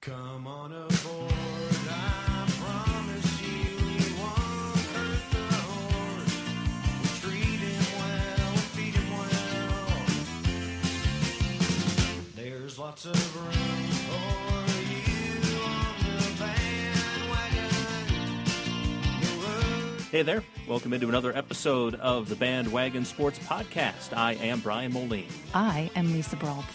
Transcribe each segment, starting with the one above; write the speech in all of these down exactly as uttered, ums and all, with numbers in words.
Come on aboard, I promise you we won't hurt the horse. We'll treat him well and feed him well. There's lots of room for you on the bandwagon. Hey there, welcome into another episode of the Bandwagon Sports Podcast. I am Brian Moline. I am Lisa Brault.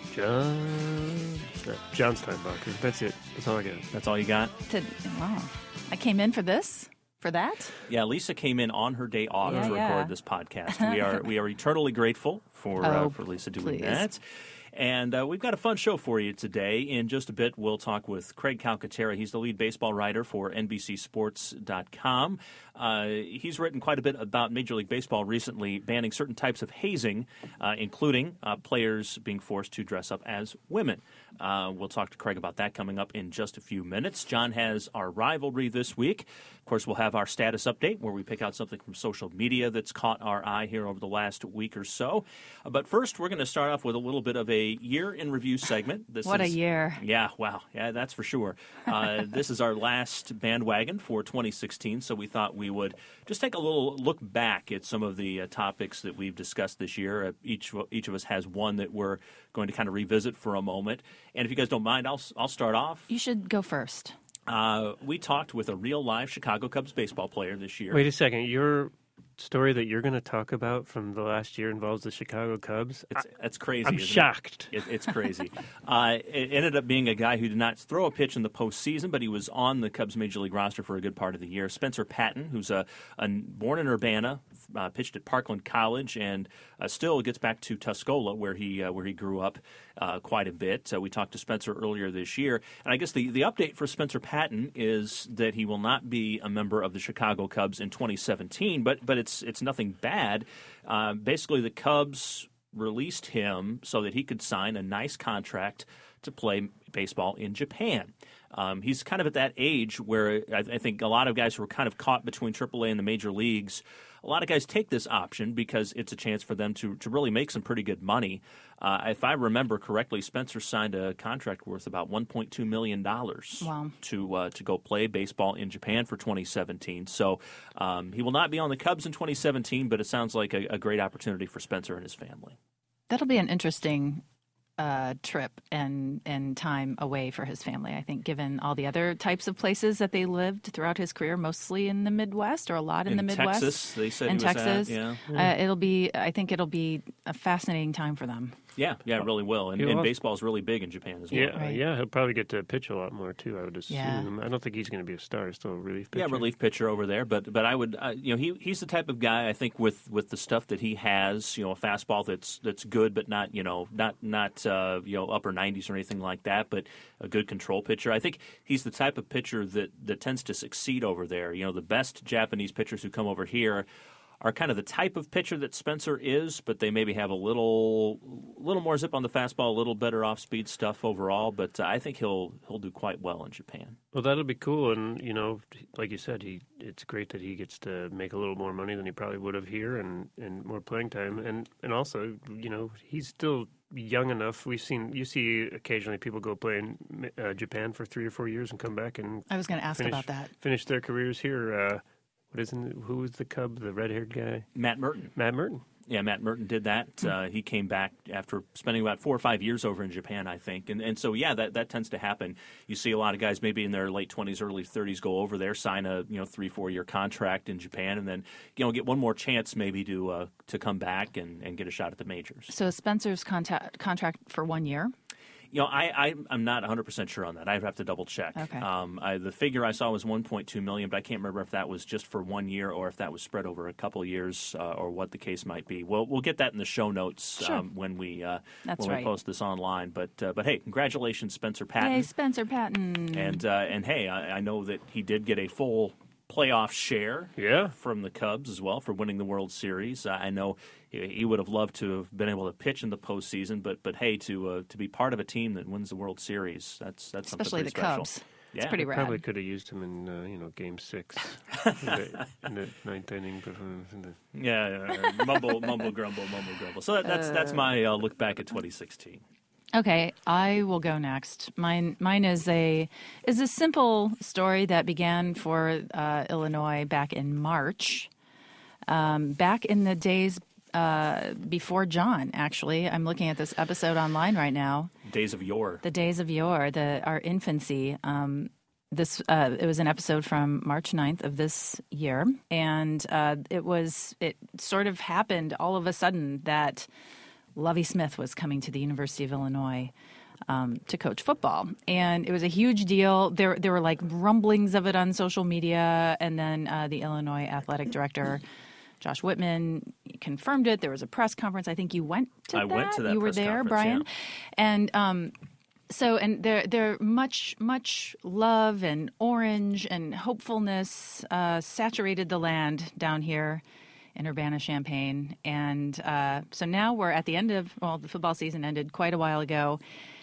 John, John Steinbacher. That's it. That's all I got. That's all you got? To, wow. I came in for this? For that? Yeah, Lisa came in on her day off Yeah, to record yeah. this podcast. We are we are eternally grateful for uh, Oh, for Lisa doing please. that. And uh, we've got a fun show for you today. In just a bit, we'll talk with Craig Calcaterra. He's the lead baseball writer for N B C Sports dot com. Uh, he's written quite a bit about Major League Baseball recently, banning certain types of hazing, uh, including uh, players being forced to dress up as women. Uh, we'll talk to Craig about that coming up in just a few minutes. John has our rivalry this week. Of course, we'll have our status update where we pick out something from social media that's caught our eye here over the last week or so. Uh, but first, we're going to start off with a little bit of a year in review segment. This What is, a year. Yeah, wow. Yeah, that's for sure. Uh, this is our last bandwagon for twenty sixteen, so we thought we would just take a little look back at some of the uh, topics that we've discussed this year. Uh, each each of us has one that we're going to kind of revisit for a moment. And if you guys don't mind, I'll I'll start off. You should go first. Uh, we talked with a real live Chicago Cubs baseball player this year. Wait a second. Your story that you're going to talk about from the last year involves the Chicago Cubs? It's, it's crazy. I'm isn't shocked. It? It, it's crazy. uh, it ended up being a guy who did not throw a pitch in the postseason, but he was on the Cubs Major League roster for a good part of the year. Spencer Patton, who's a, a born in Urbana, uh, pitched at Parkland College, and uh, still gets back to Tuscola, where he uh, where he grew up uh, quite a bit. Uh, we talked to Spencer earlier this year, and I guess the, the update for Spencer Patton is that he will not be a member of the Chicago Cubs in twenty seventeen, but but it's it's nothing bad. Uh, basically, the Cubs released him so that he could sign a nice contract to play baseball in Japan. Um, he's kind of at that age where I, I think a lot of guys who are kind of caught between triple A and the major leagues, a lot of guys take this option because it's a chance for them to, to really make some pretty good money. Uh, if I remember correctly, Spencer signed a contract worth about one point two million dollars Wow. to uh, to go play baseball in Japan for twenty seventeen. So um, he will not be on the Cubs in twenty seventeen, but it sounds like a, a great opportunity for Spencer and his family. That'll be an interesting uh, trip and, and time away for his family, I think, given all the other types of places that they lived throughout his career, mostly in the Midwest or a lot in, In the Midwest. Texas, they said in he was Texas. at, yeah. Uh, it'll be, I think it'll be a fascinating time for them. Yeah, yeah, it really will. And, He'll and also- baseball is really big in Japan as well. Yeah, Right. yeah. He'll probably get to pitch a lot more too. I would assume. Yeah. I don't think he's going to be a star. He's still a relief pitcher. Yeah, relief pitcher over there, but but I would uh, you know he he's the type of guy I think with, with the stuff that he has, you know, a fastball that's that's good but not you know not not uh, you know upper nineties or anything like that, but a good control pitcher. I think he's the type of pitcher that that tends to succeed over there. You know, the best Japanese pitchers who come over here are kind of the type of pitcher that Spencer is, but they maybe have a little little more zip on the fastball, a little better off-speed stuff overall. But uh, I think he'll he'll do quite well in Japan. Well, that'll be cool, and you know, like you said, he it's great that he gets to make a little more money than he probably would have here, and, and more playing time, and and also, you know, he's still young enough. We've seen you see occasionally people go play in uh, Japan for three or four years and come back and I was going to ask finish, about that. finish their careers here. Uh, what isn't who was the Cub, the red-haired guy, Matt Merton. Matt Merton. Yeah, Matt Merton did that. Uh, he came back after spending about four or five years over in Japan, I think. And and so, yeah, that, that tends to happen. You see a lot of guys maybe in their late twenties, early thirties go over there, sign a you know three, four-year contract in Japan, and then you know get one more chance maybe to uh, to come back and, and get a shot at the majors. So Spencer's contact, contract for one year? You know, I, I, I'm not one hundred percent sure on that. I'd have to double check. Okay. Um, I, the figure I saw was one point two million dollars, but I can't remember if that was just for one year or if that was spread over a couple of years uh, or what the case might be. We'll, we'll get that in the show notes Sure. um, when we uh, That's when right. we post this online. But uh, but hey, congratulations, Spencer Patton. Yay, Spencer Patton. And uh, and hey, I, I know that he did get a full playoff share Yeah. from the Cubs as well for winning the World Series. Uh, I know he, he would have loved to have been able to pitch in the postseason, but but hey, to uh, to be part of a team that wins the World Series, that's that's Especially something the pretty special. Cubs. Yeah. It's pretty rad. Probably could have used him in uh, you know Game Six in, the, in the ninth inning. But, uh, in the... Yeah, yeah, yeah. mumble, mumble, grumble, mumble, grumble. So that, that's that's my uh, look back at twenty sixteen. Okay, I will go next. Mine, mine is a is a simple story that began for uh, Illinois back in March, um, back in the days uh, before John. Actually, I'm looking at this episode online right now. Days of yore. The days of yore, the our infancy. Um, this uh, it was an episode from March ninth of this year, and uh, it was it sort of happened all of a sudden that Lovie Smith was coming to the University of Illinois um, to coach football, and it was a huge deal. There, there were like rumblings of it on social media, and then uh, the Illinois athletic director, Josh Whitman, confirmed it. There was a press conference. I think you went to I that. went to that You were press there, conference, Brian, yeah. and. Um, So, and there, there, much, much love and orange and hopefulness uh, saturated the land down here in Urbana-Champaign. And uh, so now we're at the end of, well, the football season ended quite a while ago.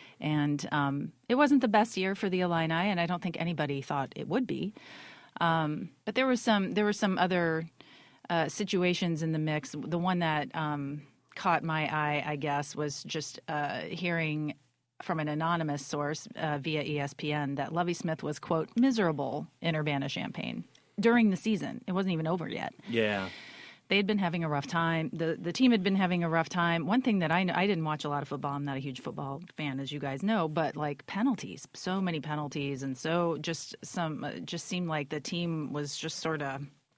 And um, it wasn't the best year for the Illini, and I don't think anybody thought it would be. Um, but there was some, there were some other uh, situations in the mix. The one that um, caught my eye, I guess, was just uh, hearing from an anonymous source uh, via E S P N that Lovie Smith was, quote, miserable in Urbana-Champaign during the season. It wasn't even over yet. Yeah. They had been having a rough time. The the team had been having a rough time. One thing that I know, I didn't watch a lot of football. I'm not a huge football fan, as you guys know, but like penalties, so many penalties. And so just some, uh, just seemed like the team was just sort of,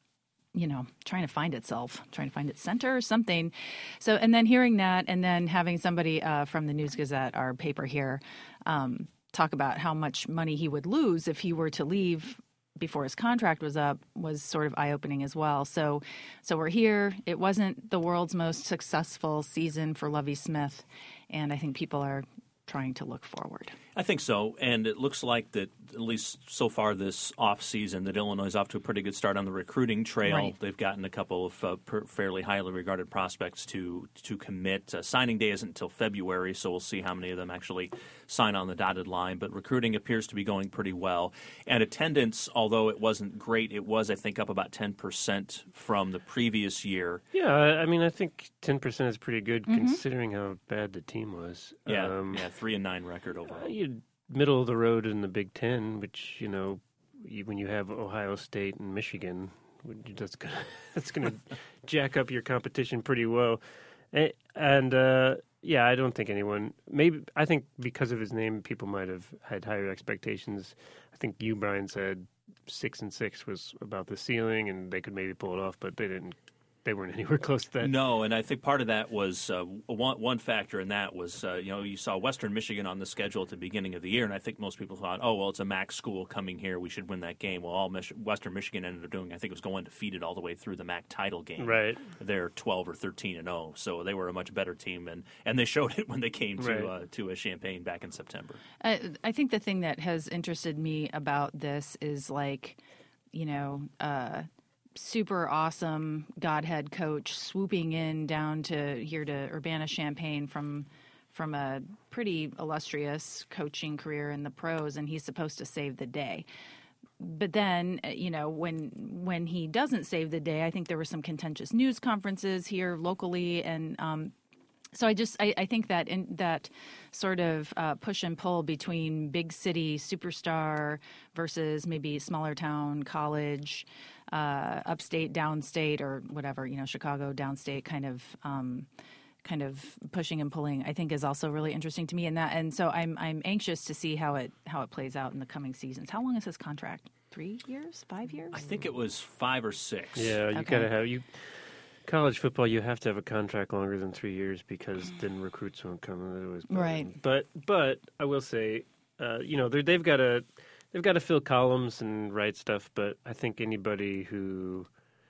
you know, trying to find itself, trying to find its center or something. So, and then hearing that, and then having somebody uh, from the News Gazette, our paper here, um, talk about how much money he would lose if he were to leave before his contract was up was sort of eye-opening as well. So, so we're here. It wasn't the world's most successful season for Lovie Smith, and I think people are trying to look forward. I think so, and it looks like that, at least so far this off-season, that Illinois is off to a pretty good start on the recruiting trail. Right. They've gotten a couple of uh, per, fairly highly regarded prospects to to commit. Uh, signing day isn't until February, so we'll see how many of them actually sign on the dotted line. But recruiting appears to be going pretty well. And attendance, although it wasn't great, it was, I think, up about ten percent from the previous year. Yeah, I I mean, I think ten percent is pretty good considering how bad the team was. Yeah, Um, yeah, three and nine record overall. you middle of the road in the Big Ten, which you know, you, when you have Ohio State and Michigan, that's gonna that's gonna jack up your competition pretty well. And, and uh, yeah, I don't think anyone. Maybe I think because of his name, people might have had higher expectations. I think you, Brian, said six and six was about the ceiling, and they could maybe pull it off, but they didn't. They weren't anywhere close to that. No, and I think part of that was uh, one, one factor in that was, uh, you know, you saw Western Michigan on the schedule at the beginning of the year, and I think most people thought, oh, well, it's a MAC school coming here. We should win that game. Well, all Mich- Western Michigan ended up doing, I think it was going undefeated all the way through the MAC title game. Right. They're twelve or thirteen and oh, so they were a much better team, and, and they showed it when they came to, Right. uh, to a Champaign back in September. I, I think the thing that has interested me about this is like, you know, uh, super awesome Godhead coach swooping in down to here to Urbana-Champaign from from a pretty illustrious coaching career in the pros, and he's supposed to save the day. But then, you know, when when he doesn't save the day, I think there were some contentious news conferences here locally, and um, so I just I, I think that in that sort of uh, push and pull between big city superstar versus maybe smaller town college, uh, upstate, downstate, or whatever, you know, Chicago, downstate kind of um, kind of pushing and pulling, I think is also really interesting to me. And that and so I'm I'm anxious to see how it how it plays out in the coming seasons. How long is his contract? Three years? Five years? I think it was five or six. Yeah, you Okay. gotta have you. College football, you have to have a contract longer than three years because then recruits won't come. That always bothers Right. me. But but I will say, uh, you know, they're- they've got to they've got to fill columns and write stuff. But I think anybody who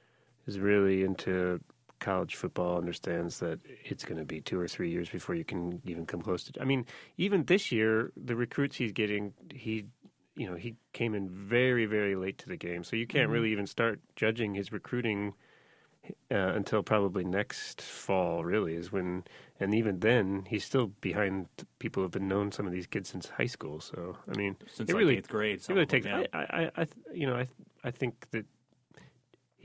is really into college football understands that it's going to be two or three years before you can even come close to. I mean, even this year, the recruits he's getting, he. You know, he came in very, very late to the game, so you can't Mm-hmm. really even start judging his recruiting uh, until probably next fall. Really, is when, and even then, he's still behind people who've been known some of these kids since high school. So, I mean, Since it like really, eighth grade. it some really of them, takes. yeah. I, I, I, you know, I, I think that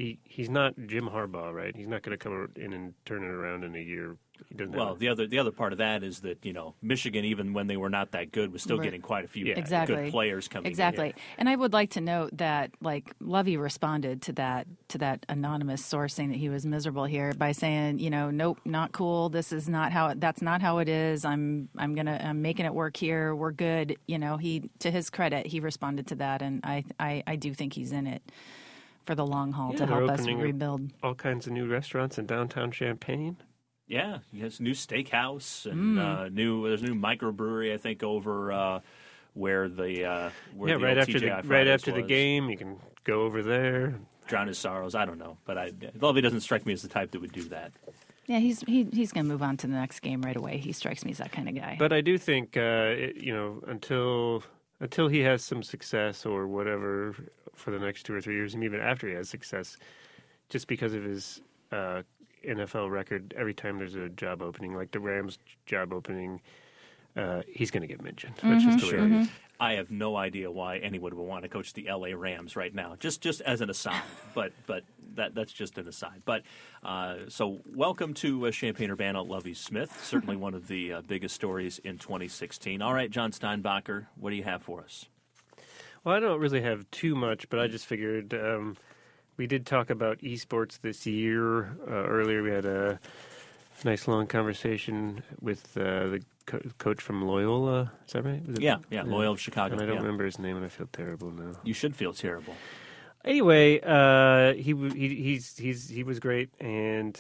he he's not Jim Harbaugh, right? He's not going to come in and turn it around in a year. He doesn't. Well, have the other the other part of that is that, you know, Michigan, even when they were not that good, was still Right. getting quite a few Yeah. Exactly. good players coming in. Exactly. And I would like to note that, like, Lovey responded to that to that anonymous source saying that he was miserable here by saying, you know, nope, not cool. This is not how it, that's not how it is. I'm I'm gonna I'm making it work here. We're good. You know, he to his credit, he responded to that, and I I, I do think he's in it for the long haul Yeah, to they're help us opening a- rebuild. all kinds of new restaurants in downtown Champaign. Yeah, he has new steakhouse Mm. and uh, new. There's a new microbrewery, I think, over uh, where the uh, where yeah, the right old after T J the I right Fridays after the was. game, you can go over there. Drown his sorrows. I don't know, but I Lovey doesn't strike me as the type that would do that. Yeah, he's he, he's going to move on to the next game right away. He strikes me as that kind of guy. But I do think, uh, it, you know, until until he has some success or whatever for the next two or three years, and even after he has success, just because of his uh, N F L record, every time there's a job opening, like the Rams job opening, uh, he's going to get mentioned. That's just the way it is. I have no idea why anyone would want to coach the L A Rams right now. Just just as an aside, but but that that's just an aside. But uh, so welcome to uh, Champaign-Urbana, Lovey Smith. Certainly one of the uh, biggest stories in twenty sixteen. All right, John Steinbacher, what do you have for us? Well, I don't really have too much, but I just figured um, we did talk about esports this year. Uh, earlier, we had a nice long conversation with uh, the co- coach from Loyola. Is that right? Was it- Yeah, yeah, Loyola of Chicago. And I don't yeah. remember his name, and I feel terrible now. You should feel terrible. Anyway, uh, he w- he he's he's he was great, and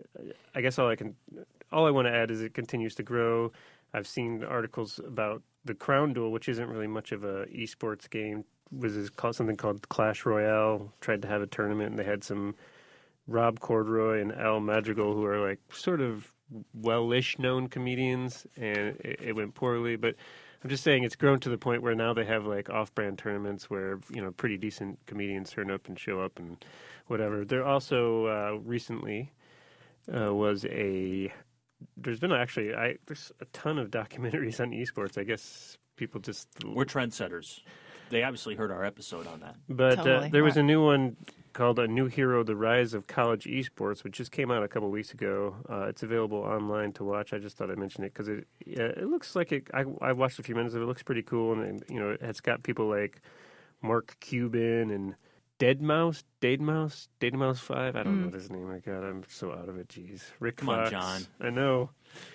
I guess all I can all I want to add is it continues to grow. I've seen articles about the Crown Duel, which isn't really much of a esports game. Was is called something called Clash Royale. Tried to have a tournament, and they had some Rob Corduroy and Al Madrigal, who are like sort of well-ish known comedians, and it, it went poorly. But I'm just saying it's grown to the point where now they have like off-brand tournaments where, you know, pretty decent comedians turn up and show up and whatever. There also uh, recently uh, was a there's been actually I there's a ton of documentaries on esports. I guess people just We're trendsetters. They obviously heard our episode on that. But uh, Totally. there was Right. a new one called A New Hero, The Rise of College Esports, which just came out a couple weeks ago. Uh, it's available online to watch. I just thought I'd mention it because it yeah, it looks like it. I, I watched a few minutes of it. It looks pretty cool. And, and, you know, it's got people like Mark Cuban and Deadmau5, Deadmau5, Deadmau5 five. I don't know his name. My God, I'm so out of it. Jeez. Rick Come on, Fox. John. I know.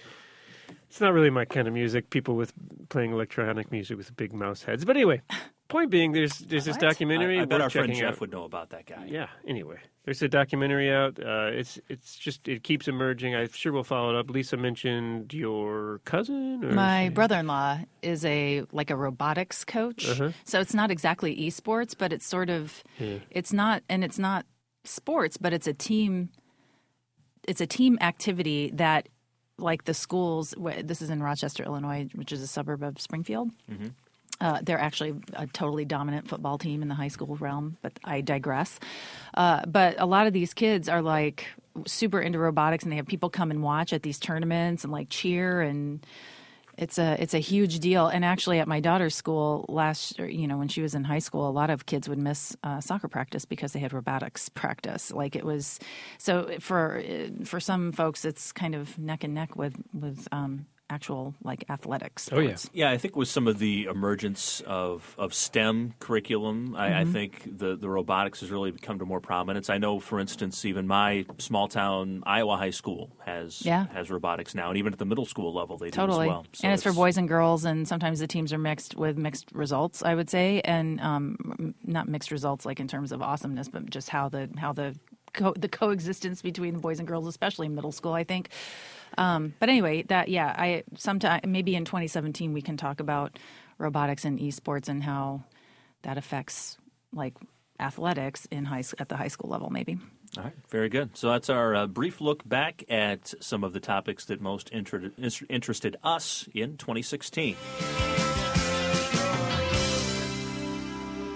It's not really my kind of music. People with playing electronic music with big mouse heads. But anyway, point being, there's there's this What? documentary. I, I bet worth our friend checking Jeff out. would know about that guy. Yeah. Anyway, there's a documentary out. Uh, it's it's just it keeps emerging. I'm sure we'll follow it up. Lisa mentioned your cousin. Or My brother-in-law is a like a robotics coach, Uh-huh. so it's not exactly esports, but it's sort of Yeah. it's not, and it's not sports, but it's a team. It's a team activity that, like the schools. wh- This is in Rochester, Illinois, which is a suburb of Springfield. Uh, they're actually a totally dominant football team in the high school realm, but I digress. Uh, but a lot of these kids are like super into robotics, and they have people come and watch at these tournaments and like cheer, and it's a it's a huge deal. And actually, at my daughter's school last, or, you know, when she was in high school, a lot of kids would miss uh, soccer practice because they had robotics practice. Like it was, so for for some folks, it's kind of neck and neck with with um, actual like athletics. Oh, yeah. sports. Yeah, I think with some of the emergence of, of STEM curriculum, I, I think the, the robotics has really come to more prominence. I know, for instance, even my small town Iowa high school has Yeah. has robotics now, and even at the middle school level they Totally. do as well. So and it's, for boys and girls, and sometimes the teams are mixed with mixed results, I would say, and um, m- not mixed results like in terms of awesomeness, but just how the how the co- the coexistence between the boys and girls, especially in middle school, I think. Um, but anyway, that yeah, I sometime maybe in twenty seventeen we can talk about robotics and esports and how that affects like athletics in high s- at the high school level, maybe. All right, very good. So that's our uh, brief look back at some of the topics that most inter- inter- interested us in twenty sixteen.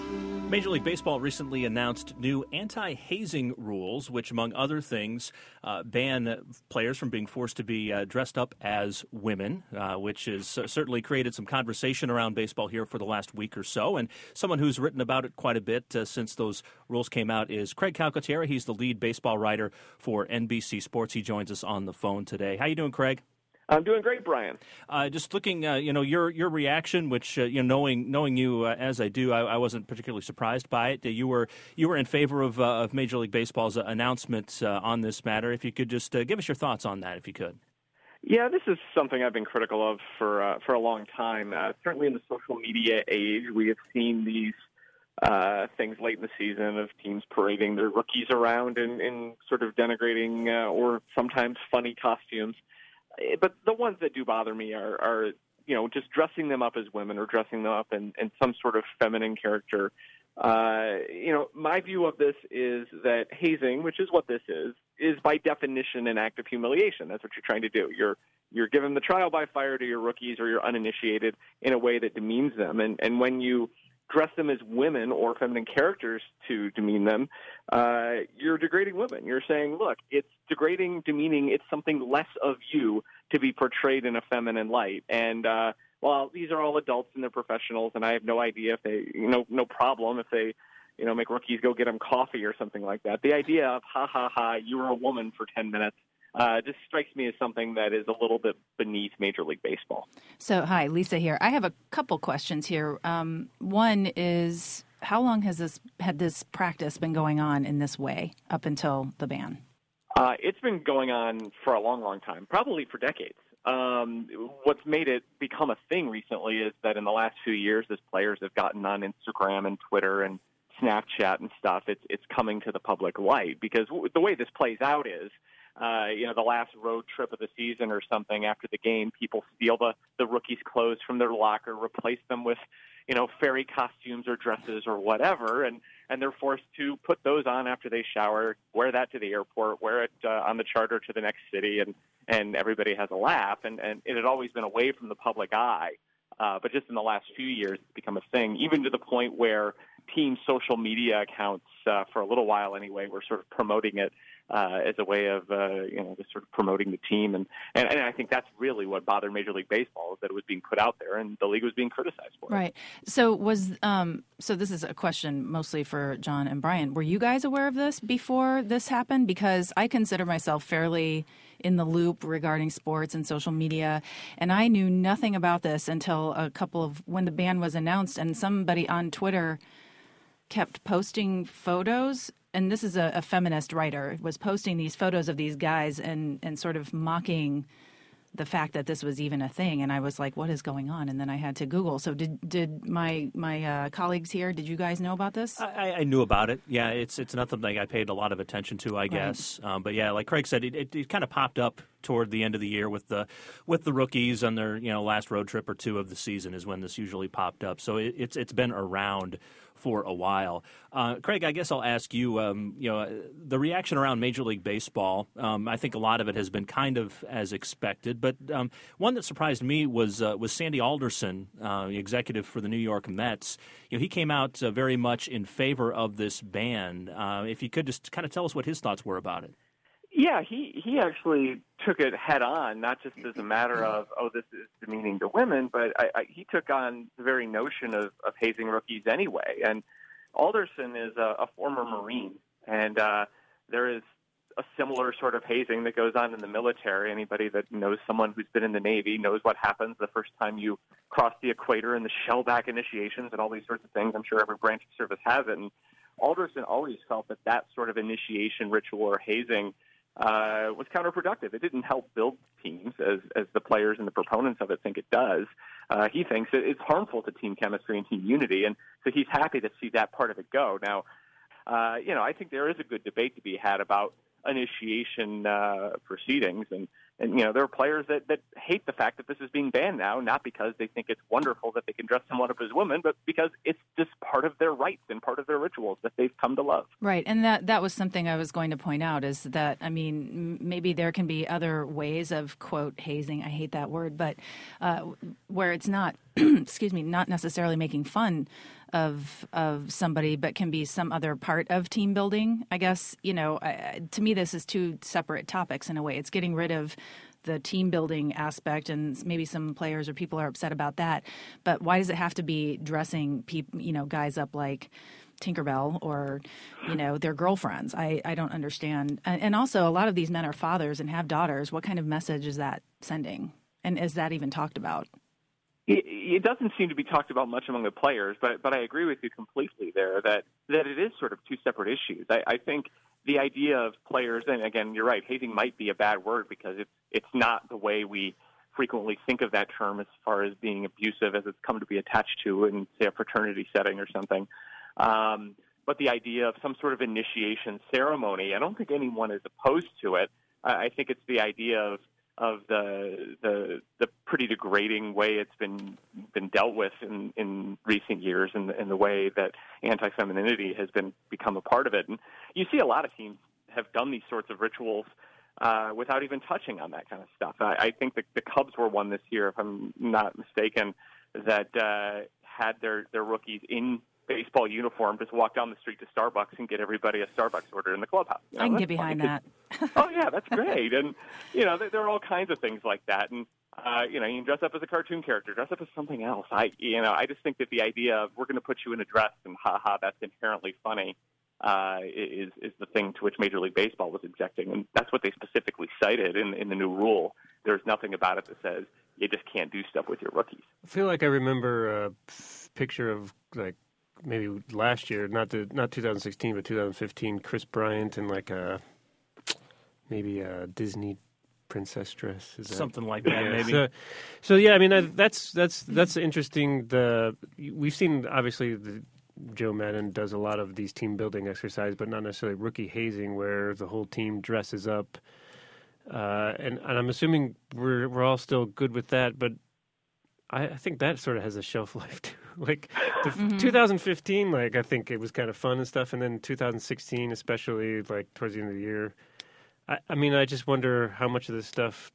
Major League Baseball recently announced new anti-hazing rules, which, among other things, uh, ban players from being forced to be uh, dressed up as women, uh, which has uh, certainly created some conversation around baseball here for the last week or so. And someone who's written about it quite a bit uh, since those rules came out is Craig Calcaterra. He's the lead baseball writer for N B C Sports. He joins us on the phone today. How you doing, Craig? I'm doing great, Brian. Uh, just looking, uh, you know, your your reaction, which uh, you know, knowing knowing you uh, as I do, I, I wasn't particularly surprised by it. Uh, you were you were in favor of uh, of Major League Baseball's uh, announcement uh, on this matter. If you could just uh, give us your thoughts on that, if you could. Yeah, this is something I've been critical of for uh, for a long time. Uh, certainly in the social media age, we have seen these uh, things late in the season of teams parading their rookies around in, in sort of denigrating uh, or sometimes funny costumes. But the ones that do bother me are, are, you know, just dressing them up as women or dressing them up in, in some sort of feminine character. Uh, you know, my view of this is that hazing, which is what this is, is by definition an act of humiliation. That's what you're trying to do. You're you're giving the trial by fire to your rookies or your uninitiated in a way that demeans them. And and when you dress them as women or feminine characters to demean them, uh, you're degrading women. You're saying, look, it's degrading, demeaning, it's something less of you to be portrayed in a feminine light. And uh, while these are all adults and they're professionals, and I have no idea if they, you know, no problem if they, you know, make rookies go get them coffee or something like that. The idea of, ha, ha, ha, you were a woman for ten minutes, Uh, just strikes me as something that is a little bit beneath Major League Baseball. So, hi, Lisa here. I have a couple questions here. Um, one is, how long has this had this practice been going on in this way up until the ban? Uh, it's been going on for a long, long time, probably for decades. Um, what's made it become a thing recently is that in the last few years, as players have gotten on Instagram and Twitter and Snapchat and stuff, it's it's coming to the public light. Because w- the way this plays out is, Uh, you know, the last road trip of the season or something after the game, people steal the, the rookies' clothes from their locker, replace them with, you know, fairy costumes or dresses or whatever, and, and they're forced to put those on after they shower, wear that to the airport, wear it uh, on the charter to the next city, and, and everybody has a laugh. And, and it had always been away from the public eye. Uh, but just in the last few years, it's become a thing, even to the point where team social media accounts, uh, for a little while anyway, were sort of promoting it uh, as a way of, uh, you know, just sort of promoting the team. And, and, and I think that's really what bothered Major League Baseball, is that it was being put out there and the league was being criticized for it. Right. So was um, so this is a question mostly for John and Brian. Were you guys aware of this before this happened? Because I consider myself fairly in the loop regarding sports and social media, and I knew nothing about this until a couple of when the ban was announced, and somebody on Twitter kept posting photos, and this is a, a feminist writer, was posting these photos of these guys and, and sort of mocking the fact that this was even a thing. And I was like, what is going on? And then I had to Google. So did did my my uh, colleagues here, did you guys know about this? I, I knew about it. Yeah, it's it's nothing like I paid a lot of attention to, I guess. Right. Um, but yeah, like Craig said, it, it, it kind of popped up toward the end of the year with the with the rookies on their, you know, last road trip or two of the season is when this usually popped up. So it, it's it's been around for a while. Uh, Craig, I guess I'll ask you, um, you know, the reaction around Major League Baseball, um, I think a lot of it has been kind of as expected, but um, one that surprised me was uh, was Sandy Alderson, uh, the executive for the New York Mets. You know, he came out uh, very much in favor of this ban. Uh, if you could just kind of tell us what his thoughts were about it. Yeah, he, he actually took it head on, not just as a matter of, oh, this is demeaning to women, but I, I, he took on the very notion of, of hazing rookies anyway. And Alderson is a, a former Marine, and uh, there is a similar sort of hazing that goes on in the military. Anybody that knows someone who's been in the Navy knows what happens the first time you cross the equator and the shellback initiations and all these sorts of things. I'm sure every branch of service has it. And Alderson always felt that that sort of initiation ritual or hazing Uh, was counterproductive. It didn't help build teams as, as the players and the proponents of it think it does. Uh, he thinks it, it's harmful to team chemistry and team unity, and so he's happy to see that part of it go. Now, uh, you know, I think there is a good debate to be had about initiation uh, proceedings, and, and, you know, there are players that, that hate the fact that this is being banned now, not because they think it's wonderful that they can dress someone up as women, but because it's just part of their rights and part of their rituals that they've come to love. Right, and that, that was something I was going to point out, is that, I mean, m- maybe there can be other ways of, quote, hazing, I hate that word, but uh, where it's not excuse me, not necessarily making fun of of somebody, but can be some other part of team building. I guess, you know, I, to me, this is two separate topics in a way. It's getting rid of the team building aspect, and maybe some players or people are upset about that. But why does it have to be dressing people, you know, guys up like Tinkerbell or, you know, their girlfriends? I, I don't understand. And also, a lot of these men are fathers and have daughters. What kind of message is that sending? And is that even talked about? It, it doesn't seem to be talked about much among the players, but but I agree with you completely there that, that it is sort of two separate issues. I, I think the idea of players, and again, you're right, hazing might be a bad word because it's, it's not the way we frequently think of that term as far as being abusive as it's come to be attached to in, say, a fraternity setting or something. Um, but the idea of some sort of initiation ceremony, I don't think anyone is opposed to it. I, I think it's the idea of of the the the pretty degrading way it's been been dealt with in, in recent years, and, and the way that anti-femininity has been become a part of it. And you see a lot of teams have done these sorts of rituals uh, without even touching on that kind of stuff. I, I think the, the Cubs were one this year, if I'm not mistaken, that uh, had their, their rookies in baseball uniform just walk down the street to Starbucks and get everybody a Starbucks order in the clubhouse. You know, I can that's get behind funny. that. Oh, yeah, that's great. And, you know, there, there are all kinds of things like that. And, uh, you know, you can dress up as a cartoon character, dress up as something else. I, you know, I just think that the idea of we're going to put you in a dress and ha-ha, that's inherently funny, uh, is, is the thing to which Major League Baseball was objecting. And that's what they specifically cited in, in the new rule. There's nothing about it that says you just can't do stuff with your rookies. I feel like I remember a picture of, like, maybe last year, not the, not two thousand sixteen, but two thousand fifteen, Chris Bryant in like a maybe a Disney princess dress, is that, something like that, yeah, maybe. So, so yeah, I mean I, that's that's that's interesting. The we've seen obviously the, Joe Madden does a lot of these team building exercises, but not necessarily rookie hazing, where the whole team dresses up. Uh, and, and I'm assuming we're we're all still good with that, but I, I think that sort of has a shelf life too. Like the Mm-hmm. two thousand fifteen, like I think it was kind of fun and stuff, and then two thousand sixteen, especially like towards the end of the year. I, I mean, I just wonder how much of this stuff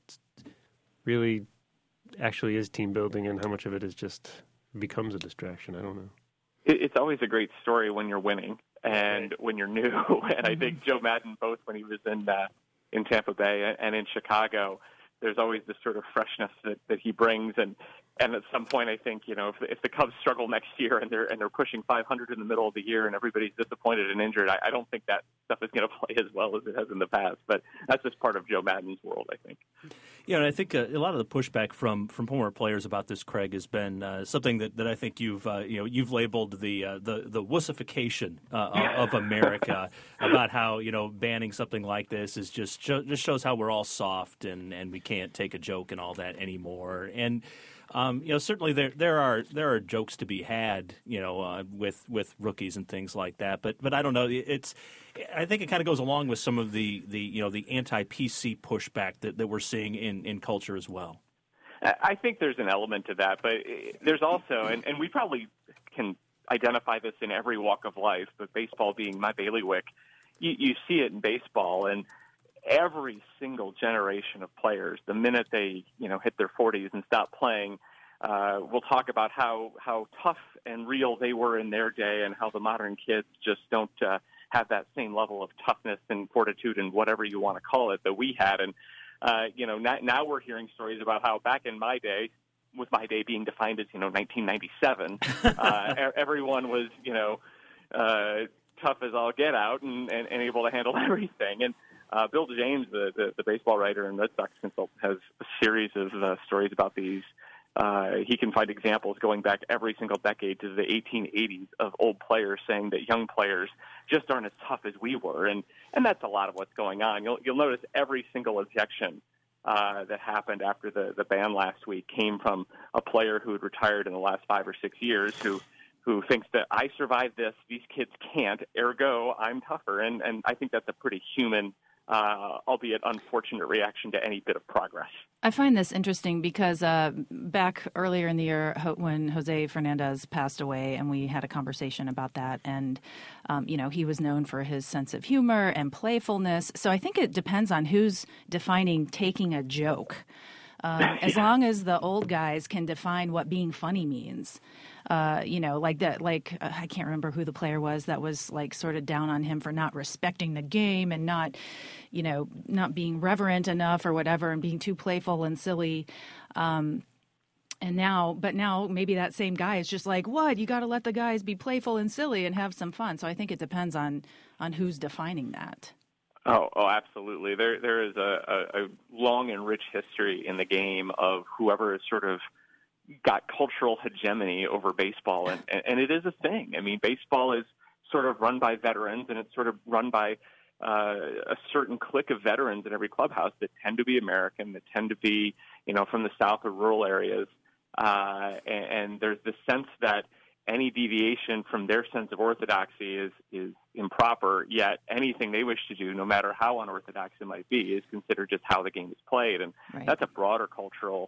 really actually is team building, and how much of it is just becomes a distraction. I don't know. It, it's always a great story when you're winning and Right. when you're new. And I think Joe Madden, both when he was in uh, in Tampa Bay and in Chicago, there's always this sort of freshness that, that he brings. And, and at some point, I think, you know, if, if the Cubs struggle next year and they're and they're pushing five hundred in the middle of the year and everybody's disappointed and injured, I, I don't think that stuff is going to play as well as it has in the past. But that's just part of Joe Madden's world, I think. Yeah, and I think uh, a lot of the pushback from, from former players about this, Craig, has been uh, something that, that I think you've uh, you know you've labeled the uh, the the wussification uh, of America, about how, you know, banning something like this is just just shows how we're all soft and, and we can't take a joke and all that anymore. And Um, you know, certainly there there are there are jokes to be had, you know, uh, with with rookies and things like that. But but I don't know. It's I think it kind of goes along with some of the, the you know the anti-P C pushback that, that we're seeing in, in culture as well. I think there's an element to that, but there's also, and, and we probably can identify this in every walk of life, but baseball being my bailiwick, you, you see it in baseball, and every single generation of players, the minute they, you know, hit their forties and stop playing, uh, we'll talk about how, how tough and real they were in their day and how the modern kids just don't uh, have that same level of toughness and fortitude and whatever you want to call it that we had. And, uh, you know, now, now we're hearing stories about how back in my day, with my day being defined as, you know, nineteen ninety-seven, uh, everyone was, you know, uh, tough as all get out and, and, and able to handle everything. And, Uh, Bill James, the, the, the baseball writer and Red Sox consultant, has a series of uh, stories about these. Uh, he can find examples going back every single decade to the eighteen eighties of old players saying that young players just aren't as tough as we were. And, and that's a lot of what's going on. You'll, you'll notice every single objection uh, that happened after the, the ban last week came from a player who had retired in the last five or six years who who thinks that I survived this, these kids can't, ergo, I'm tougher. And, and I think that's a pretty human, Uh, albeit unfortunate reaction to any bit of progress. I find this interesting because uh, back earlier in the year when Jose Fernandez passed away, and we had a conversation about that, and um, you know, he was known for his sense of humor and playfulness. So I think it depends on who's defining taking a joke. Um, as long as the old guys can define what being funny means. Uh, you know, like that, like, uh, I can't remember who the player was that was like sort of down on him for not respecting the game and not, you know, not being reverent enough or whatever and being too playful and silly. Um, and now, but now maybe that same guy is just like, what? You got to let the guys be playful and silly and have some fun. So I think it depends on, on who's defining that. Oh, oh, absolutely. There, there is a, a, a long and rich history in the game of whoever is sort of got cultural hegemony over baseball, and, and, and it is a thing. I mean, baseball is sort of run by veterans, and it's sort of run by uh, a certain clique of veterans in every clubhouse that tend to be American, that tend to be, you know, from the South or rural areas. Uh, and, and there's this sense that any deviation from their sense of orthodoxy is, is improper, yet anything they wish to do, no matter how unorthodox it might be, is considered just how the game is played. And Right. that's a broader cultural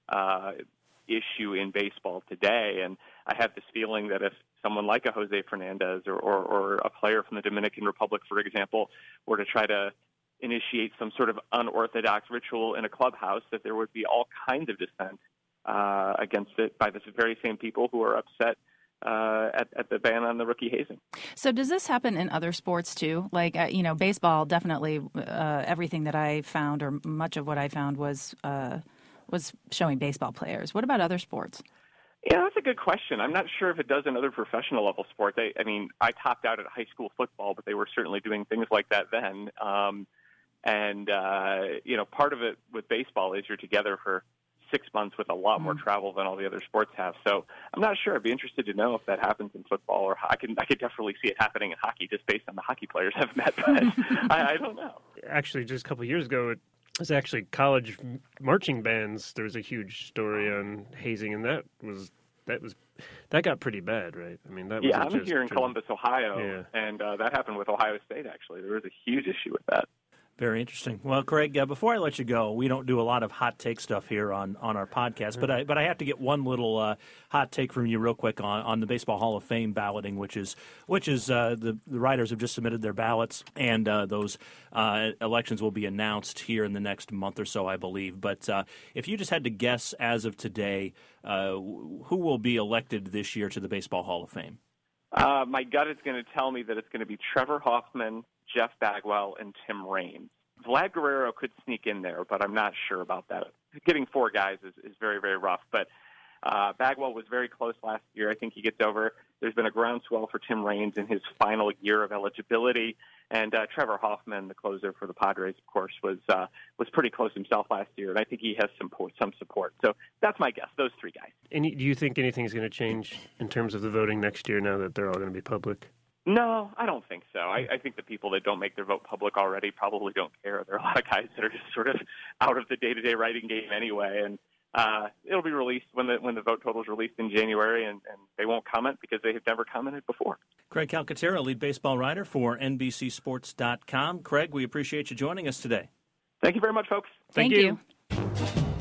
uh issue in baseball today, and I have this feeling that if someone like a Jose Fernandez or, or, or a player from the Dominican Republic, for example, were to try to initiate some sort of unorthodox ritual in a clubhouse, that there would be all kinds of dissent uh, against it by the very same people who are upset uh, at, at the ban on the rookie hazing. So does this happen in other sports too? Like, uh, you know, baseball, definitely uh, everything that I found or much of what I found was uh, was showing baseball players. What about other sports? Yeah, that's a good question. I'm not sure if it does in other professional level sports. I, I mean, I topped out at high school football, but they were certainly doing things like that then. Um, and, uh, you know, part of it with baseball is you're together for six months with a lot more travel than all the other sports have. So I'm not sure. I'd be interested to know if that happens in football, or I can I could definitely see it happening in hockey just based on the hockey players I've met, but I, I don't know. Actually, just a couple of years ago, it was actually college marching bands. There was a huge story on hazing, and that was that was that got pretty bad, right? I mean, that was Yeah, I'm just, here in just, Columbus, Ohio, Yeah. and uh, that happened with Ohio State, actually. There was a huge issue with that. Very interesting. Well, Craig, uh, before I let you go, we don't do a lot of hot take stuff here on, on our podcast, but I but I have to get one little uh, hot take from you real quick on, on the Baseball Hall of Fame balloting, which is which is uh, the the writers have just submitted their ballots, and uh, those uh, elections will be announced here in the next month or so, I believe. But uh, if you just had to guess as of today, uh, who will be elected this year to the Baseball Hall of Fame? Uh, my gut is going to tell me that it's going to be Trevor Hoffman, Jeff Bagwell, and Tim Raines. Vlad Guerrero could sneak in there, but I'm not sure about that. Getting four guys is, is very, very rough. But uh, Bagwell was very close last year. I think he gets over. There's been a groundswell for Tim Raines in his final year of eligibility. And uh, Trevor Hoffman, the closer for the Padres, of course, was uh, was pretty close himself last year. And I think he has some, some support. So that's my guess, those three guys. And do you think anything's going to change in terms of the voting next year now that they're all going to be public? No, I don't think so. I, I think the people that don't make their vote public already probably don't care. There are a lot of guys that are just sort of out of the day-to-day writing game anyway, and uh, it'll be released when the when the vote total is released in January, and, and they won't comment because they have never commented before. Craig Calcaterra, lead baseball writer for N B C Sports dot com. Craig, we appreciate you joining us today. Thank you very much, folks. Thank, Thank you. you.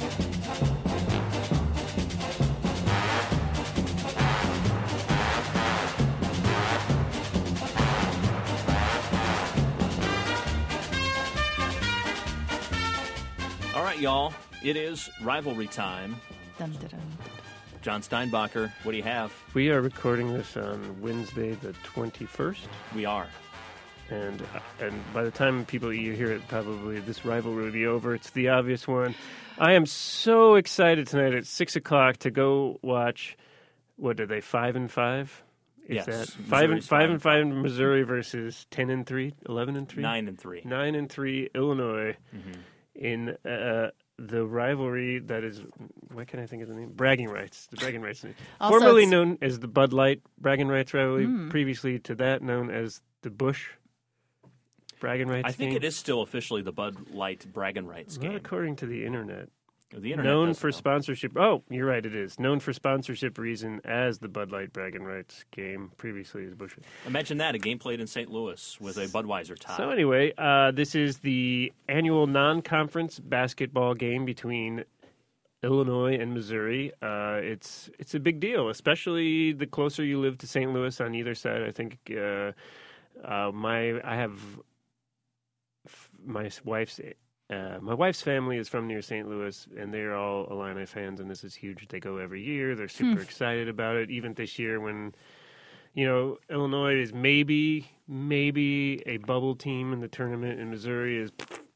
All right, y'all, it is rivalry time. Dun, dun, dun. John Steinbacher, what do you have? We are recording this on Wednesday, the twenty-first, We are. and and by the time people you hear it, probably this rivalry will be over. It's the obvious one. I am so excited tonight at six o'clock to go watch. What are they? Five and five. Is Yes, that five and Missouri's five five and five in Missouri versus ten and three, eleven and three, Nine and three. nine and three Illinois Mm-hmm. in uh, the rivalry that is, what can I think of the name? Bragging rights. The bragging rights. Also, Formerly it's- known as the Bud Light bragging rights rivalry. Previously to that, known as the Busch bragging rights. I think game. it is still officially the Bud Light bragging rights Not game. according to the internet. The internet Known doesn't for know. sponsorship. Oh, you're right. It is known for sponsorship reason as the Bud Light bragging rights game. Previously as Busch. Imagine that, a game played in Saint Louis with a Budweiser tie. So anyway, uh, this is the annual non-conference basketball game between Illinois and Missouri. Uh, it's it's a big deal, especially the closer you live to Saint Louis on either side. I think uh, uh, my I have f- my wife's uh, my wife's family is from near Saint Louis, and they're all Illini fans, and this is huge. They go every year. They're super excited about it. Even this year, when you know Illinois is maybe maybe a bubble team in the tournament, and Missouri is.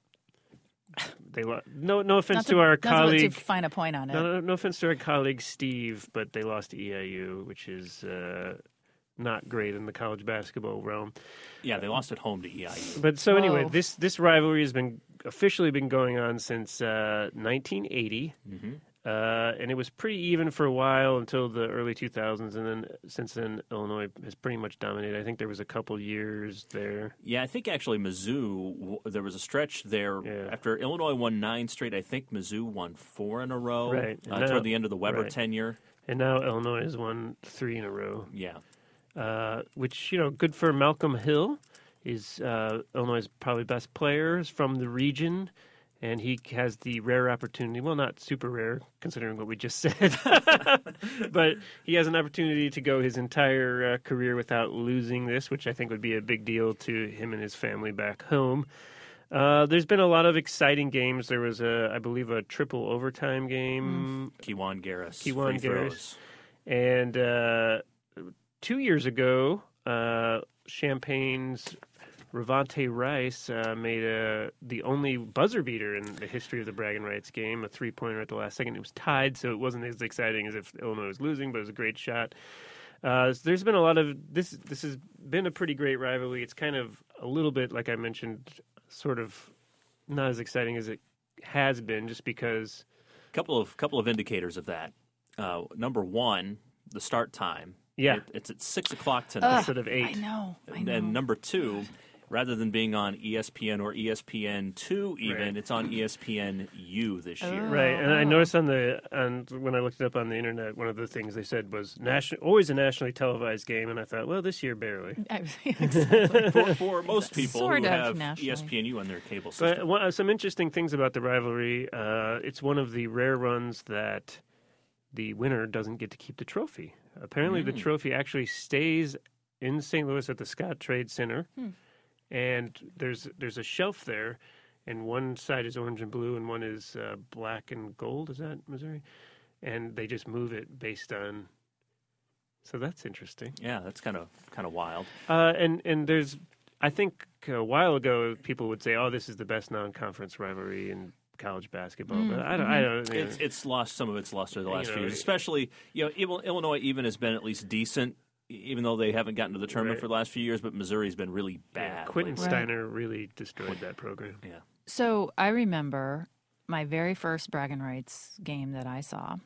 They lo- no no offense Not to, our not colleague. to find a point on it. No, no, no offense to our colleague Steve, but they lost to E I U, which is uh, not great in the college basketball realm. Yeah, they lost at home to E I U. But so anyway, Whoa. this this rivalry has been officially been going on since uh, nineteen eighty, Mm-hmm. uh, and it was pretty even for a while until the early two thousands, and then since then Illinois has pretty much dominated. I think there was a couple years there. Yeah, I think actually Mizzou, w- there was a stretch there Yeah. after Illinois won nine straight. I think Mizzou won four in a row Right. uh, Now- toward the end of the Weber right. tenure. And now Illinois has won three in a row. Yeah. Uh, which, you know, good for Malcolm Hill. He's uh, Illinois' probably best player is from the region, and he has the rare opportunity, well, not super rare, considering what we just said, but he has an opportunity to go his entire uh, career without losing this, which I think would be a big deal to him and his family back home. Uh, there's been a lot of exciting games. There was, a, I believe, a triple overtime game. Kiwan Garris. Kiwan free Garris. throws. And uh, two years ago, uh, Champagne's Ravante Rice uh, made a, the only buzzer beater in the history of the Bragging Rights game, a three-pointer at the last second. It was tied, so it wasn't as exciting as if Illinois was losing, but it was a great shot. Uh, so there's been a lot of this. This has been a pretty great rivalry. It's kind of a little bit, like I mentioned, sort of not as exciting as it has been, just because. Couple of couple of indicators of that. Uh, number one, the start time. Yeah. It, it's at six o'clock tonight. Instead of eight. I know. I And know. then number two, rather than being on E S P N or E S P N two, even Right. it's on E S P N U this year. Right, and I Oh. noticed on the on when I looked it up on the internet, one of the things they said was national, always a nationally televised game, and I thought, well, this year barely. Exactly. For, for most people Sort who of have nationally. E S P N U on their cable But system. one, uh, some interesting things about the rivalry. Uh, it's one of the rare runs that the winner doesn't get to keep the trophy. Apparently, the Mm. trophy actually stays in Saint Louis at the Scott Trade Center, Hmm. and there's there's a shelf there, and one side is orange and blue, and one is uh, black and gold. Is that Missouri? And they just move it based on. So that's interesting. Yeah, that's kind of kind of wild. Uh, and and there's, I think a while ago people would say, "Oh, this is the best non-conference rivalry in college basketball," Mm, but I don't. I don't. you know. It's it's lost some of its luster the You last know, few years, it- especially you know Ill- Illinois even has been at least decent, e- even though they haven't gotten to the tournament Right. for the last few years. But Missouri's been really Yeah, bad. Quentin lately. Right. Steiner really destroyed that program. Yeah. So I remember my very first Bragging Rights game that I saw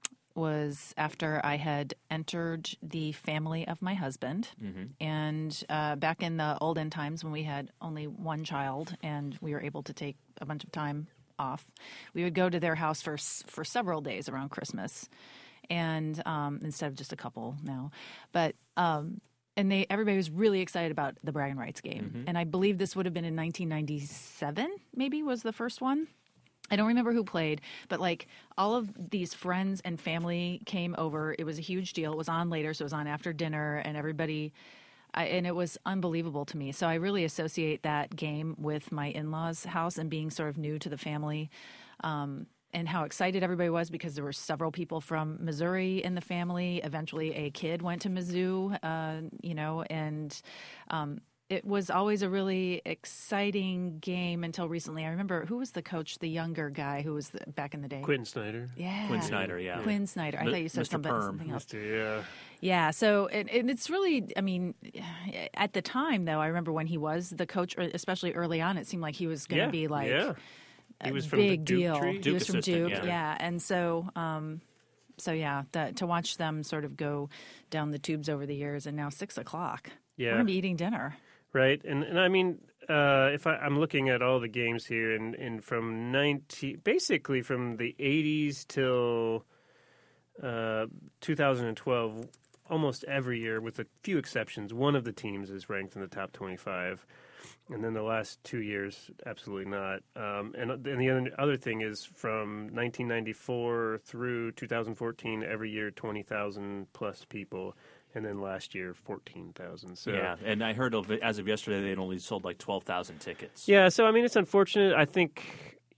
was after I had entered the family of my husband. Mm-hmm. And uh, back in the olden times when we had only one child and we were able to take a bunch of time off, we would go to their house for s- for several days around Christmas, and um, instead of just a couple now. But um, and they everybody was really excited about the Bragging Rights game, Mhm. and I believe this would have been in nineteen ninety-seven. Maybe was the first one. I don't remember who played, but like all of these friends and family came over. It was a huge deal. It was on later, so it was on after dinner, and everybody, I, and it was unbelievable to me. So I really associate that game with my in-laws' house and being sort of new to the family, um, and how excited everybody was because there were several people from Missouri in the family. Eventually, a kid went to Mizzou, uh, you know, and um, it was always a really exciting game until recently. I remember who was the coach, the younger guy who was the, back in the day. Quentin Snyder. Yeah, Quinn Snyder, yeah. Quinn Snyder. I Mi- thought you said Mister something, Perm. something else. Mister Yeah. Yeah, so and, and it's really, I mean, at the time though, I remember when he was the coach, or especially early on, it seemed like he was going to Yeah, be like yeah. a He was from the big Duke deal. tree? He Duke was from assistant, Duke, yeah. yeah. And so, um, so yeah, that, to watch them sort of go down the tubes over the years, and now six o'clock, we're Yeah. gonna be eating dinner. Right, and and I mean, uh, if I, I'm looking at all the games here, and, and from ninety, basically from the eighties till uh, two thousand twelve, almost every year, with a few exceptions, one of the teams is ranked in the top twenty-five, and then the last two years, absolutely not. Um, and and the other, other thing is from nineteen ninety-four through two thousand fourteen, every year twenty thousand plus people. And then last year, fourteen thousand. So Yeah, and I heard of it, as of yesterday, they'd only sold like twelve thousand tickets. Yeah, so I mean, it's unfortunate. I think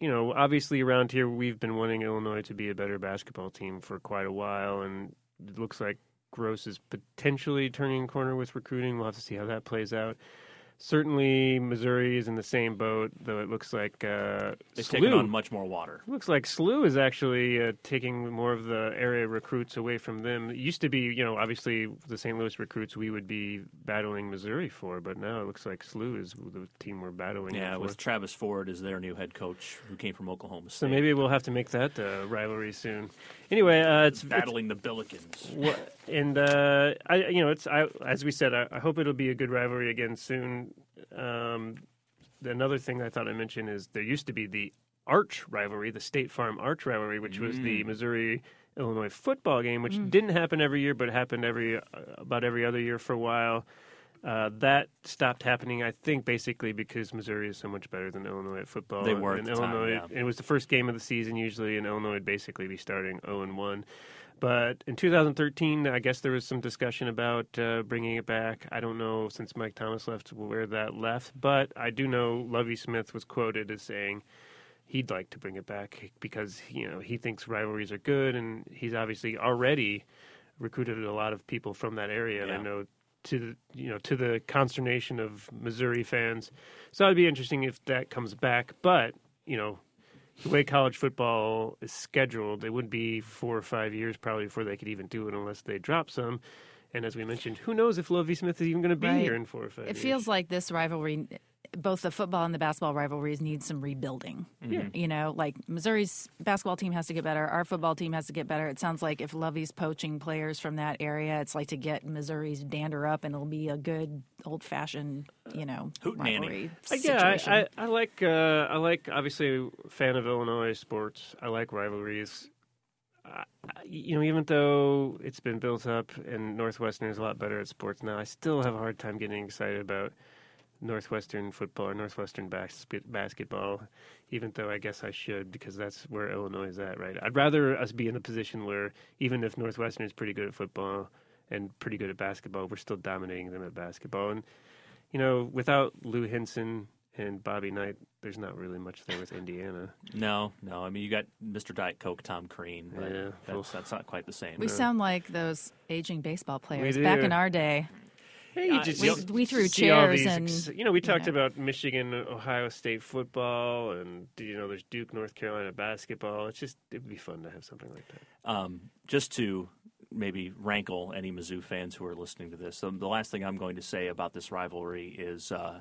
you know, obviously around here we've been wanting Illinois to be a better basketball team for quite a while, and it looks like Gross is potentially turning a corner with recruiting. We'll have to see how that plays out. Certainly, Missouri is in the same boat, though it looks like uh, They've SLU, taken on much more water. looks like SLU is actually uh, taking more of the area recruits away from them. It used to be, you know, obviously the Saint Louis recruits we would be battling Missouri for, but now it looks like SLU is the team we're battling Yeah, for. with Travis Ford as their new head coach, who came from Oklahoma State. So maybe we'll have to make that uh, rivalry soon. Anyway, uh, it's battling the Billikens. Wha- and uh, I, you know, it's I, as we said. I, I hope it'll be a good rivalry again soon. Um, another thing I thought I mentioned is there used to be the Arch rivalry, the State Farm Arch rivalry, which was the Missouri Illinois football game, which didn't happen every year, but happened every uh, about every other year for a while. Uh, that stopped happening, I think, basically because Missouri is so much better than Illinois at football. They were at and the time, Illinois, yeah. It was the first game of the season usually, and Illinois would basically be starting oh and one. But in two thousand thirteen, I guess there was some discussion about uh, bringing it back. I don't know, since Mike Thomas left, where that left. But I do know Lovie Smith was quoted as saying he'd like to bring it back because, you know, he thinks rivalries are good, and he's obviously already recruited a lot of people from that area. And I Yeah. know to the, you know, to the consternation of Missouri fans. So it'd be interesting if that comes back. But, you know, the way college football is scheduled, it would be four or five years probably before they could even do it unless they drop some. And as we mentioned, who knows if Lovie Smith is even going to be Right. here in four or five It years. feels like this rivalry, both the football and the basketball rivalries, need some rebuilding. Yeah. You know, like Missouri's basketball team has to get better. Our football team has to get better. It sounds like if Lovey's poaching players from that area, it's like to get Missouri's dander up, and it'll be a good old-fashioned, you know, Hootenanny. rivalry Uh, yeah, situation. I, I, I like. Uh, I like. Obviously, a fan of Illinois sports. I like rivalries. I, I- you know, even though it's been built up and Northwestern is a lot better at sports now, I still have a hard time getting excited about Northwestern football or Northwestern bas- basketball. Even though I guess I should, because that's where Illinois is at, right? I'd rather us be in the position where even if Northwestern is pretty good at football and pretty good at basketball, we're still dominating them at basketball. And you know, without Lou Henson and Bobby Knight, there's not really much there with Indiana. No, no. I mean, you got Mister Diet Coke, Tom Crean, but Yeah. that's, that's not quite the same. we sound like those aging baseball players We back do. in our day. Hey, you Uh, just we- you we threw see all chairs these and, ex- you know, we talked know. about Michigan, Ohio State football, and you know, there's Duke, North Carolina basketball. It's just it'd be fun to have something like that. Um, just to maybe rankle any Mizzou fans who are listening to this, um, the last thing I'm going to say about this rivalry is uh,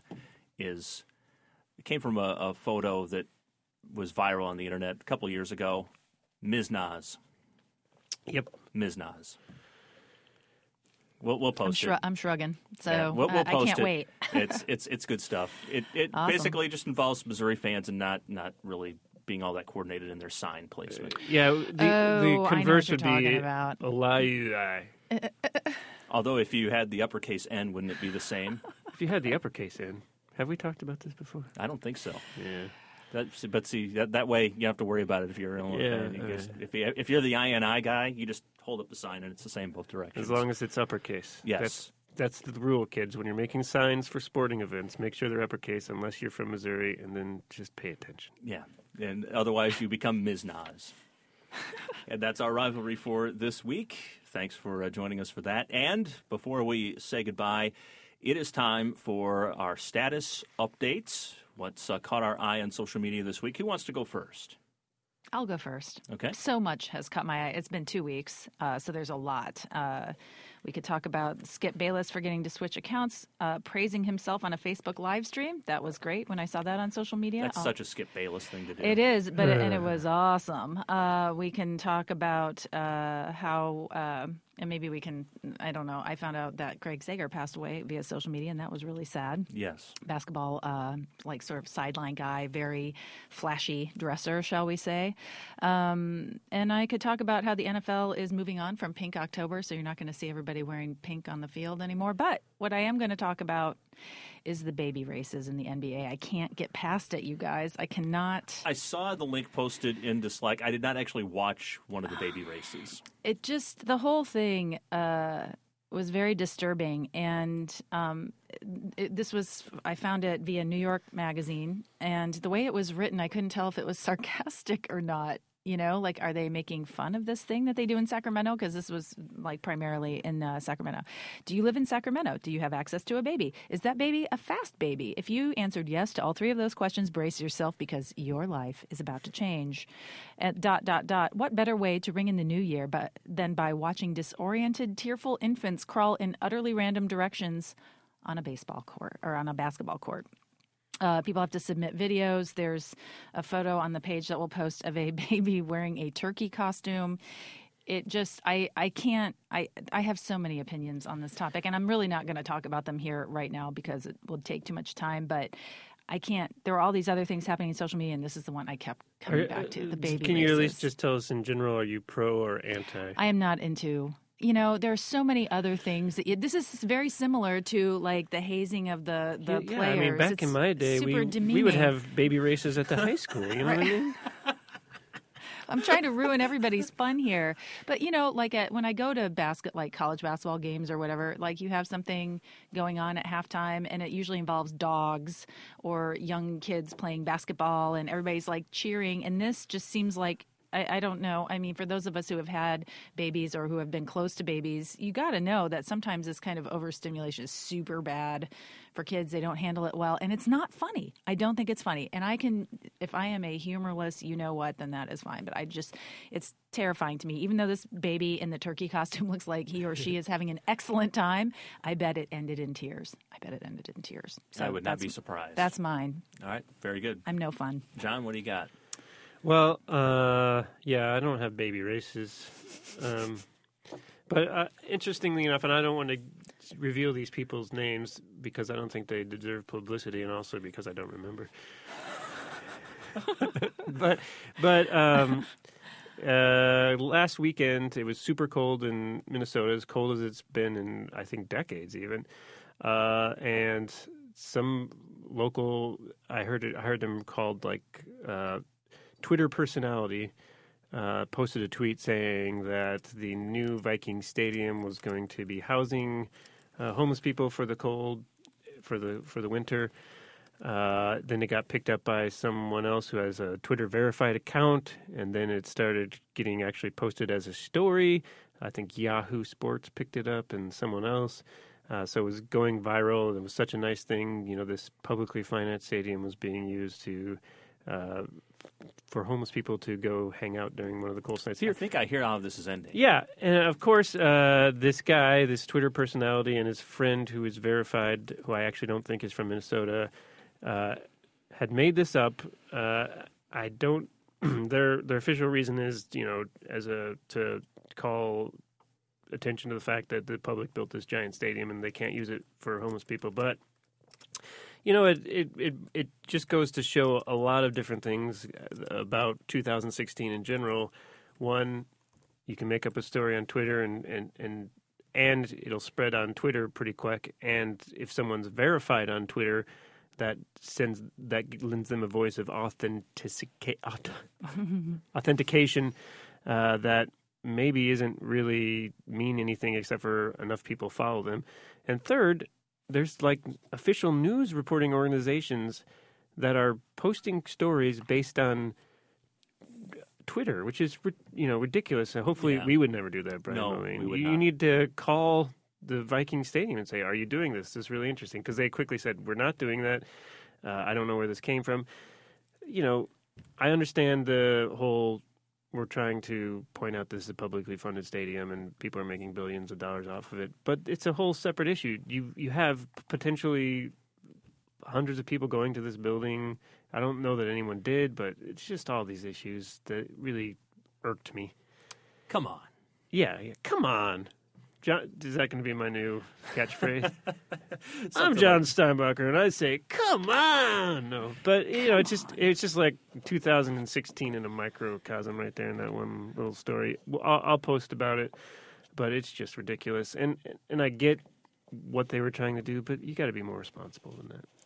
is it came from a, a photo that was viral on the internet a couple years ago. Miz Nas, Yep. Miz Nas. We'll we'll I'm, post shrug- it. I'm shrugging, so Yeah, we'll, we'll I, I post can't it. wait. it's it's it's good stuff. It it Awesome. basically just involves Missouri fans and not not really being all that coordinated in their sign placement. Yeah. The, Oh, the I know converse what you're would be talking about. Eliai. Although if you had the uppercase N, wouldn't it be the same? If you had the uppercase in, have we talked about this before? I don't think so. Yeah. That's, but see, that, that way you don't have to worry about it if you're an Illinois Yeah, fan. You uh, just, if, you, if you're the I N I guy, you just hold up the sign and it's the same both directions. As long as it's uppercase. Yes. That's that's the rule, kids. When you're making signs for sporting events, make sure they're uppercase unless you're from Missouri, and then just pay attention. Yeah, and otherwise you become Miz Nas. And that's our rivalry for this week. Thanks for uh, joining us for that. And before we say goodbye, it is time for our status updates. What's uh, caught our eye on social media this week? Who wants to go first? I'll go first. Okay. So much has caught my eye. It's been two weeks, uh, so there's a lot. Uh, we could talk about Skip Bayless forgetting to switch accounts, uh, praising himself on a Facebook live stream. That was great when I saw that on social media. That's I'll- such a Skip Bayless thing to do. It is, but it, and it was awesome. Uh, we can talk about uh, how, uh, and maybe we can. I don't know. I found out that Greg Sager passed away via social media, and that was really sad. Yes. Basketball, uh, like sort of sideline guy, very flashy dresser, shall we say? Um, and I could talk about how the N F L is moving on from Pink October, so you're not going to see everybody wearing pink on the field anymore. But what I am going to talk about is the baby races in the N B A. I can't get past it, you guys. I cannot. I saw the link posted in Dislike. I did not actually watch one of the baby races. It just, the whole thing uh, was very disturbing. And um, it, this was, I found it via New York Magazine. And the way it was written, I couldn't tell if it was sarcastic or not. You know, like, are they making fun of this thing that they do in Sacramento? Because this was like primarily in uh, Sacramento. Do you live in Sacramento? Do you have access to a baby? Is that baby a fast baby? If you answered yes to all three of those questions, brace yourself because your life is about to change. At dot, dot, dot. What better way to ring in the new year but than by watching disoriented, tearful infants crawl in utterly random directions on a baseball court or on a basketball court? Uh, people have to submit videos. There's a photo on the page that we'll post of a baby wearing a turkey costume. It just, I, I can't, I, I have so many opinions on this topic, and I'm really not going to talk about them here right now because it will take too much time, but I can't, there are all these other things happening in social media, and this is the one I kept coming Are, back to, the uh, baby Can you races. at least just tell us in general, are you pro or anti? I am not into... You know, there are so many other things. That you, this is very similar to, like, the hazing of the, the yeah, players. I mean, back It's in my day, super we, we demeaning. would have baby races at the high school. You know what I mean? I'm trying to ruin everybody's fun here. But, you know, like at, when I go to basket, like college basketball games or whatever, like you have something going on at halftime and it usually involves dogs or young kids playing basketball and everybody's like cheering. And this just seems like, I, I don't know. I mean, for those of us who have had babies or who have been close to babies, you got to know that sometimes this kind of overstimulation is super bad for kids. They don't handle it well. And it's not funny. I don't think it's funny. And I can, if I am a humorless, you know what, then that is fine. But I just, it's terrifying to me. Even though this baby in the turkey costume looks like he or she is having an excellent time, I bet it ended in tears. I bet it ended in tears. So I would not that's- be surprised. That's mine. All right, very good. I'm no fun. John, what do you got? Well, uh, yeah, I don't have baby races. Um, but uh, interestingly enough, and I don't want to reveal these people's names because I don't think they deserve publicity and also because I don't remember. but but um, uh, last weekend, it was super cold in Minnesota, as cold as it's been in, I think, decades even. Uh, and some local, I heard it, I heard them called like... Uh, Twitter personality uh, posted a tweet saying that the new Viking Stadium was going to be housing uh, homeless people for the cold, for the for the winter. Uh, then it got picked up by someone else who has a Twitter verified account, and then it started getting actually posted as a story. I think Yahoo Sports picked it up, and someone else. Uh, so it was going viral. It was such a nice thing. You know, this publicly financed stadium was being used to. Uh, for homeless people to go hang out during one of the coolest nights here. I think I hear how this is ending. Yeah, and of course, uh, this guy, this Twitter personality, and his friend who is verified, who I actually don't think is from Minnesota, uh, had made this up. Uh, I don't. their their official reason is, you know, as a to call attention to the fact that the public built this giant stadium and they can't use it for homeless people, but. You know, it, it, it, it just goes to show a lot of different things about two thousand sixteen in general. One, you can make up a story on Twitter and, and, and, and it'll spread on Twitter pretty quick. And if someone's verified on Twitter, that sends that lends them a voice of authentica- authentication uh, that maybe isn't really mean anything except for enough people follow them. And third, there's like official news reporting organizations that are posting stories based on Twitter, which is, you know, ridiculous. And hopefully Yeah. we would never do that, Brian. No, I mean, we would you not. need to call the Viking Stadium and say, are you doing this? This is really interesting. Because they quickly said, we're not doing that. Uh, I don't know where this came from. You know, I understand the whole, we're trying to point out this is a publicly funded stadium and people are making billions of dollars off of it. But it's a whole separate issue. You you have potentially hundreds of people going to this building. I don't know that anyone did, but it's just all these issues that really irked me. Come on. Yeah, yeah. Come on. John, is that going to be my new catchphrase? I'm Something John like- Steinbacher, and I say, "Come on!" No, but you know, it's just it's just like two thousand sixteen in a microcosm, right there in that one little story. Well, I'll, I'll post about it, but it's just ridiculous. And and I get what they were trying to do, but you got to be more responsible than that.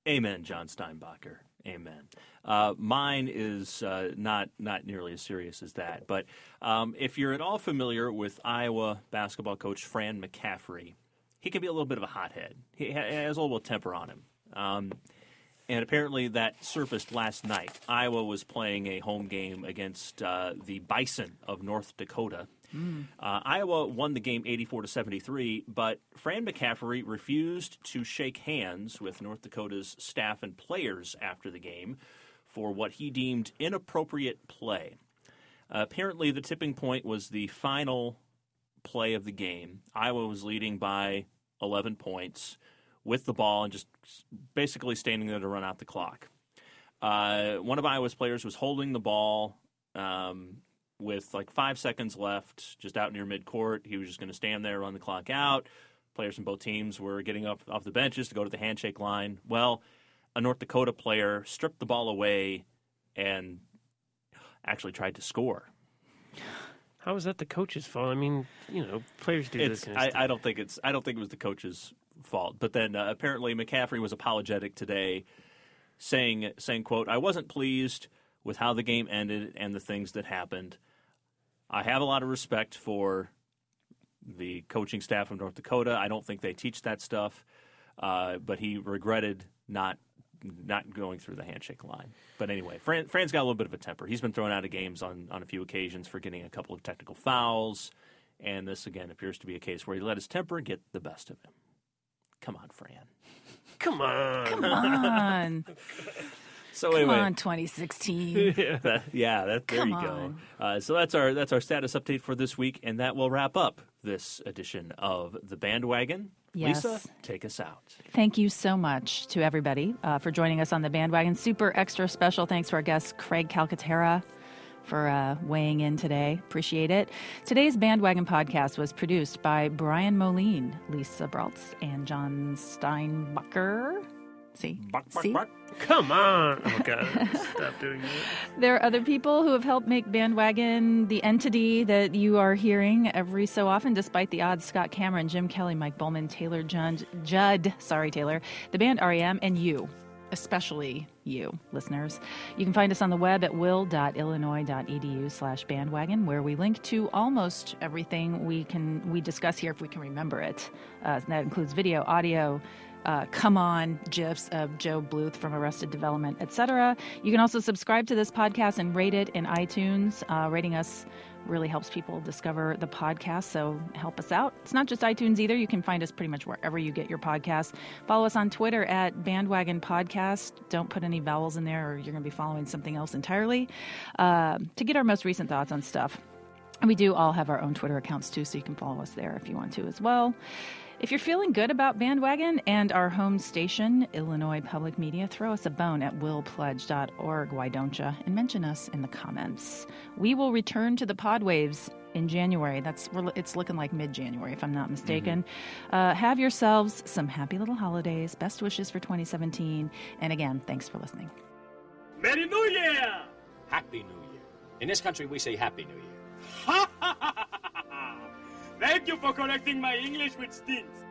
Amen, John Steinbacher. Amen. Uh, mine is uh, not not nearly as serious as that. But um, if you're at all familiar with Iowa basketball coach Fran McCaffery, he can be a little bit of a hothead. He has a little temper on him. Um, and apparently that surfaced last night. Iowa was playing a home game against uh, the Bison of North Dakota. Mm. Uh, Iowa won the game eighty-four to seventy-three, but Fran McCaffery refused to shake hands with North Dakota's staff and players after the game for what he deemed inappropriate play. Uh, apparently, the tipping point was the final play of the game. Iowa was leading by eleven points with the ball and just basically standing there to run out the clock. Uh, one of Iowa's players was holding the ball um, with like five seconds left, just out near midcourt. He was just going to stand there, run the clock out. Players from both teams were getting up off the benches to go to the handshake line. Well, a North Dakota player stripped the ball away and actually tried to score. How is that the coach's fault? I mean, you know, players do It's, this kind of I, stuff. I don't think it's. I don't think it was the coach's fault. But then uh, apparently McCaffery was apologetic today, saying, saying, "quote I wasn't pleased with how the game ended and the things that happened. I have a lot of respect for the coaching staff of North Dakota. I don't think they teach that stuff." Uh, but he regretted not not going through the handshake line. But anyway, Fran, Fran's got a little bit of a temper. He's been thrown out of games on, on a few occasions for getting a couple of technical fouls. And this, again, appears to be a case where he let his temper get the best of him. Come on, Fran. Come on. Come on. So Come anyway, on, twenty sixteen. that, yeah, that, there Come you go. on. Uh, so that's our that's our status update for this week, and that will wrap up this edition of The Bandwagon. Yes. Lisa, take us out. Thank you so much to everybody uh, for joining us on the Bandwagon. Super extra special thanks to our guest, Craig Calcaterra, for uh, weighing in today. Appreciate it. Today's Bandwagon podcast was produced by Brian Moline, Lisa Braltz, and John Steinbacher. See? Bark, bark, See? bark. Come on. Oh, God. Stop doing that. There are other people who have helped make Bandwagon the entity that you are hearing every so often, despite the odds. Scott Cameron, Jim Kelly, Mike Bowman, Taylor Judd, Judd, sorry, Taylor, the band R E M, and you, especially you, listeners. You can find us on the web at will.illinois.edu slash bandwagon, where we link to almost everything we can we discuss here if we can remember it. Uh, that includes video, audio, Uh, come on, GIFs of Joe Bluth from Arrested Development, et cetera. You can also subscribe to this podcast and rate it in iTunes. Uh, rating us really helps people discover the podcast, so help us out. It's not just iTunes either. You can find us pretty much wherever you get your podcasts. Follow us on Twitter at Bandwagon Podcast. Don't put any vowels in there or you're going to be following something else entirely. Uh, to get our most recent thoughts on stuff. And we do all have our own Twitter accounts too, so you can follow us there if you want to as well. If you're feeling good about Bandwagon and our home station, Illinois Public Media, throw us a bone at will pledge dot org, why don't you? And mention us in the comments. We will return to the Podwaves in January. That's It's looking like mid-January, if I'm not mistaken. Mm-hmm. Uh, have yourselves some happy little holidays. Best wishes for twenty seventeen. And again, thanks for listening. Merry New Year! Happy New Year. In this country, we say Happy New Year. Ha ha ha ha ha! Thank you for correcting my English with stints.